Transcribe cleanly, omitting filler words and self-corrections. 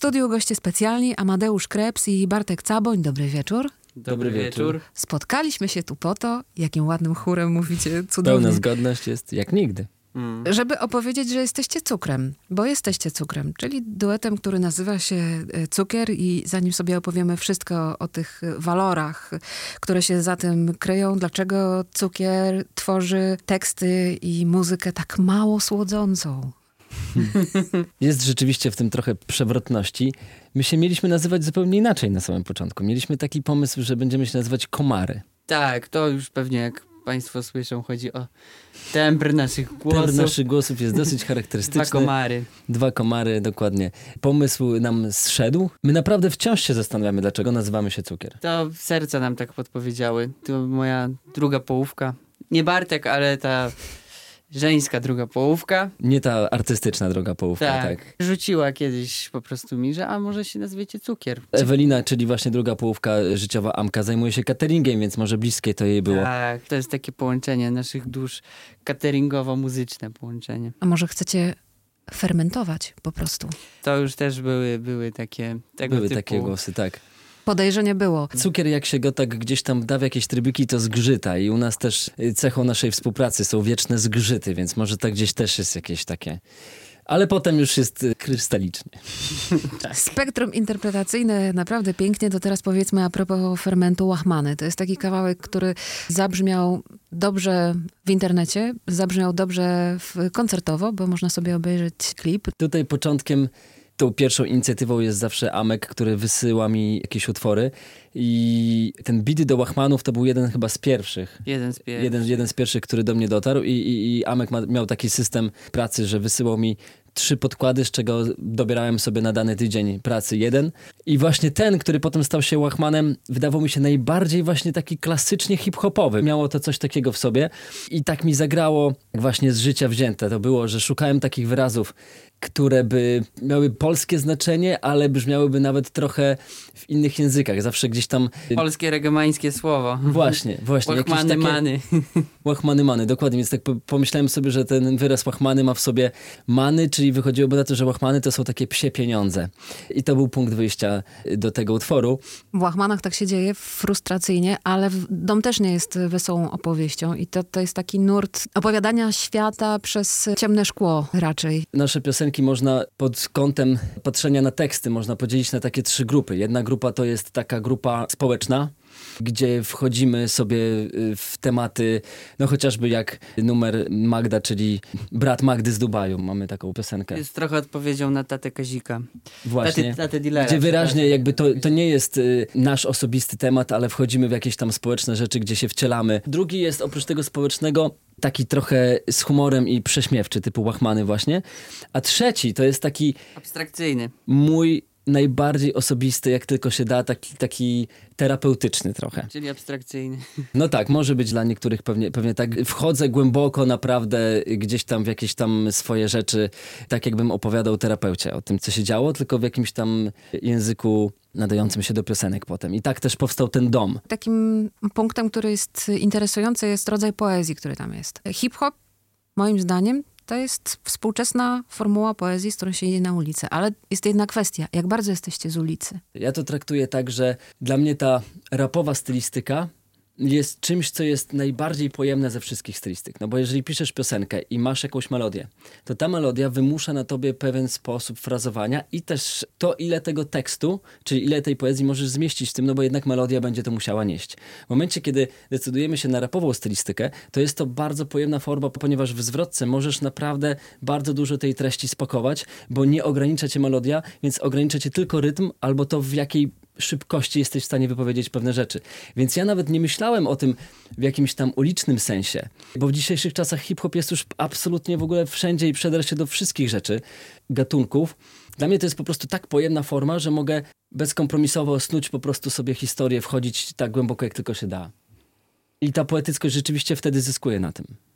studiu goście specjalni Amadeusz Krebs i Bartek Caboń. Dobry wieczór. Dobry wieczór. Spotkaliśmy się tu po to, jakim ładnym chórem mówicie, cudownie. Pełna zgodność jest jak nigdy. Żeby opowiedzieć, że jesteście cukrem, bo jesteście cukrem, czyli duetem, który nazywa się Cukier i zanim sobie opowiemy wszystko o tych walorach, które się za tym kryją, dlaczego Cukier tworzy teksty i muzykę tak mało słodzącą. Jest rzeczywiście w tym trochę przewrotności. My się mieliśmy nazywać zupełnie inaczej na samym początku. Mieliśmy taki pomysł, że będziemy się nazywać Komary. Tak, to już pewnie jak państwo słyszą, chodzi o tembr naszych głosów. Tembr naszych głosów jest dosyć charakterystyczny. Dwa komary, dokładnie. Pomysł nam zszedł. My naprawdę wciąż się zastanawiamy, dlaczego nazywamy się Cukier. To serca nam tak podpowiedziały. To moja druga połówka. Nie Bartek, ale ta żeńska druga połówka. Nie ta artystyczna droga połówka, tak. Rzuciła kiedyś po prostu mi, że a może się nazwiecie Cukier. Ewelina, czyli właśnie druga połówka życiowa Amka, zajmuje się cateringiem, więc może bliskie to jej było. Tak, to jest takie połączenie naszych dusz, cateringowo-muzyczne połączenie. A może chcecie fermentować po prostu? To już też były takie tego Były typu. takie głosy, tak. Podejrzenie było. Cukier, jak się go tak gdzieś tam da w jakieś trybyki, to zgrzyta i u nas też cechą naszej współpracy są wieczne zgrzyty, więc może tak gdzieś też jest jakieś takie... Ale potem już jest krystalicznie. Spektrum interpretacyjne naprawdę pięknie. To teraz powiedzmy a propos fermentu Łachmany. To jest taki kawałek, który zabrzmiał dobrze w internecie, zabrzmiał dobrze koncertowo, bo można sobie obejrzeć klip. Tutaj początkiem, tą pierwszą inicjatywą jest zawsze Amek, który wysyła mi jakieś utwory i ten beat do Łachmanów to był jeden chyba z pierwszych. Jeden z pierwszych, który do mnie dotarł i Amek miał taki system pracy, że wysyłał mi 3 podkłady, z czego dobierałem sobie na dany tydzień pracy jeden. I właśnie ten, który potem stał się Łachmanem, wydawał mi się najbardziej właśnie taki klasycznie hip-hopowy. Miało to coś takiego w sobie i tak mi zagrało właśnie z życia wzięte. To było, że szukałem takich wyrazów, które by miały polskie znaczenie, ale brzmiałyby nawet trochę w innych językach. Zawsze gdzieś tam... Polskie regemańskie słowo. Właśnie. Łachmany, many. Łachmany, many, dokładnie. Więc tak pomyślałem sobie, że ten wyraz łachmany ma w sobie many, czyli wychodziłoby na to, że łachmany to są takie psie pieniądze. I to był punkt wyjścia do tego utworu. W Łachmanach tak się dzieje frustracyjnie, ale Dom też nie jest wesołą opowieścią i to jest taki nurt opowiadania świata przez ciemne szkło raczej. Nasze piosenki można pod kątem patrzenia na teksty można podzielić na takie 3 grupy. Jedna grupa to jest taka grupa społeczna, gdzie wchodzimy sobie w tematy, no chociażby jak numer Magda, czyli brat Magdy z Dubaju. Mamy taką piosenkę. Jest trochę odpowiedzią na tatę Kazika. Właśnie. Tatę dealera. Gdzie wyraźnie jakby to nie jest nasz osobisty temat, ale wchodzimy w jakieś tam społeczne rzeczy, gdzie się wcielamy. Drugi jest oprócz tego społecznego taki trochę z humorem i prześmiewczy, typu Łachmany właśnie. A trzeci to jest taki... abstrakcyjny. Mój najbardziej osobisty, jak tylko się da, taki terapeutyczny trochę. Czyli abstrakcyjny. No tak, może być dla niektórych pewnie tak. Wchodzę głęboko naprawdę gdzieś tam w jakieś tam swoje rzeczy, tak jakbym opowiadał terapeucie o tym, co się działo, tylko w jakimś tam języku nadającym się do piosenek potem. I tak też powstał ten dom. Takim punktem, który jest interesujący, jest rodzaj poezji, który tam jest. Hip-hop, moim zdaniem, to jest współczesna formuła poezji, z którą się idzie na ulicę. Ale jest jedna kwestia. Jak bardzo jesteście z ulicy? Ja to traktuję tak, że dla mnie ta rapowa stylistyka jest czymś, co jest najbardziej pojemne ze wszystkich stylistyk. No bo jeżeli piszesz piosenkę i masz jakąś melodię, to ta melodia wymusza na tobie pewien sposób frazowania i też to, ile tego tekstu, czyli ile tej poezji możesz zmieścić w tym, no bo jednak melodia będzie to musiała nieść. W momencie, kiedy decydujemy się na rapową stylistykę, to jest to bardzo pojemna forma, ponieważ w zwrotce możesz naprawdę bardzo dużo tej treści spakować, bo nie ogranicza cię melodia, więc ogranicza cię tylko rytm albo to, w jakiej szybkości jesteś w stanie wypowiedzieć pewne rzeczy. Więc ja nawet nie myślałem o tym w jakimś tam ulicznym sensie, bo w dzisiejszych czasach hip-hop jest już absolutnie w ogóle wszędzie i przedarł się do wszystkich rzeczy, gatunków. Dla mnie to jest po prostu tak pojemna forma, że mogę bezkompromisowo snuć po prostu sobie historię, wchodzić tak głęboko, jak tylko się da. I ta poetyckość rzeczywiście wtedy zyskuje na tym.